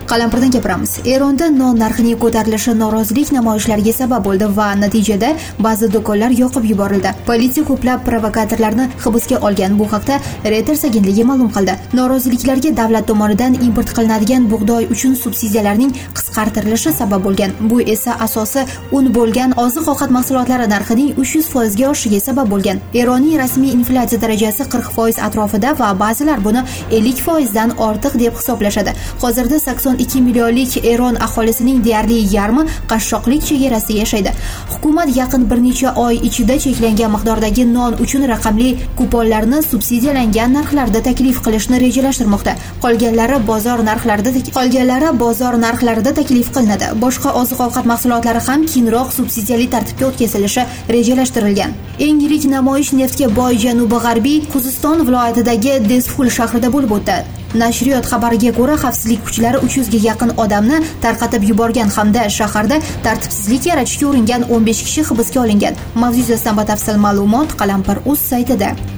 Qalampirdan gapiramiz. Eronda non narxining ko'tarilishi norozilik namoyishlariga sabab bo'ldi va natijada ba'zi do'konlar yoqib yuborildi. Politsiya ko'plab provokatorlarni hibsga olgan. Bu haqda Reuters agentligi ma'lum qildi. Noroziliklarga davlat tomonidan import qilinadigan bug'doy uchun subsidiyalarning qisqartirilishi sabab bo'lgan. Bu esa asosi un bo'lgan oziq-ovqat mahsulotlari narxining 300% ga oshishiga sabab bo'lgan. Eronning rasmiy inflyatsiya darajasi 40% atrofida va ba'zilar buni 50% dan ortiq deb hisoblashadi. Hozirda 82 millionlik Eron aholisining deyarli yarmi qashshoqlik chegarasida yashaydi. Hukumat yaqin bir necha oy ichida cheklangan miqdordagi non uchun raqamli kuponlarni subsidiyalangan narxlarda taklif qilishni rejalashtirmoqda. Qolganlari bozor narxlarida taklif qilinadi. Boshqa oziq-ovqat mahsulotlari ham keyinroq subsidiyali tartibga o'tkazilishi rejalashtirilgan. Eng yirik namoyish neftga boy janubi-g'arbiy Xuzeston viloyatidagi Desful shahrida bo'lib o'tdi. Nashriyot xabariga ko'ra, xavfsizlik kuchlari 300 ga yaqin odamni tarqatib yuborgan hamda shaharda tartibsizlik yaratishga uringan 15 kishi hibsga olingan. Mavzu yuzasidan batafsil ma'lumot Qalampir.uz saytida.